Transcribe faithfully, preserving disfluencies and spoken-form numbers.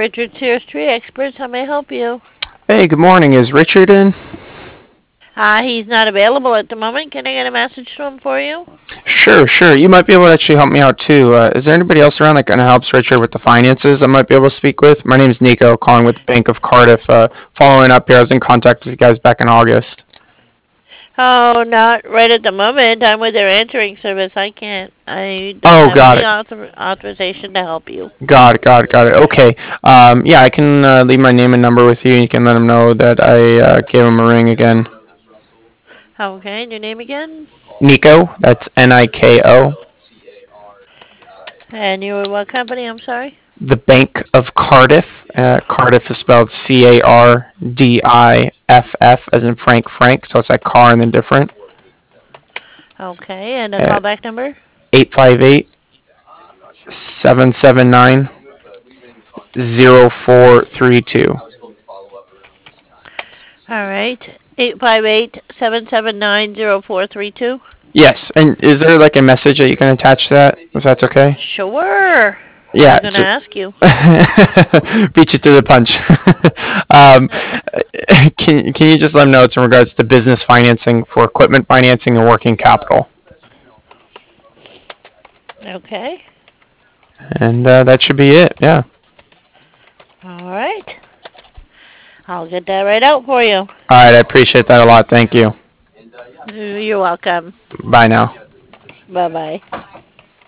Richard Sears Tree Experts. How may I help you? Hey, good morning. Is Richard in? Uh, he's not available at the moment. Can I get a message to him for you? Sure, sure. You might be able to actually help me out too. Uh, is there anybody else around that kind of helps Richard with the finances I might be able to speak with? My name is Nico, calling with the Bank of Cardiff. Uh, following up here, I was in contact with you guys back in August. Oh, not right at the moment. I'm with their answering service. I can't. I don't Oh, have got any it. author- authorization to help you. Got it, got it, got it. Okay. Um, yeah, I can uh, leave my name and number with you. You can let him know that I uh, gave him a ring again. Okay, and your name again? Nico, that's N I K O. And you were what company? I'm sorry. The Bank of Cardiff. Uh, Cardiff is spelled C A R D I F F, as in Frank Frank, so it's like car and then different. Okay, and a Uh, callback number? eight five eight, seven seven nine, zero four three two. All right. eight five eight, seven seven nine, zero four three two. Yes, and is there like a message that you can attach to that, if that's okay? Sure. I Yeah, was going to so ask you. beat you to the punch. um, can, can you just let them know it's in regards to business financing for equipment financing and working capital? Okay. And uh, that should be it, yeah. All right. I'll get that right out for you. All right, I appreciate that a lot. Thank you. You're welcome. Bye now. Bye bye.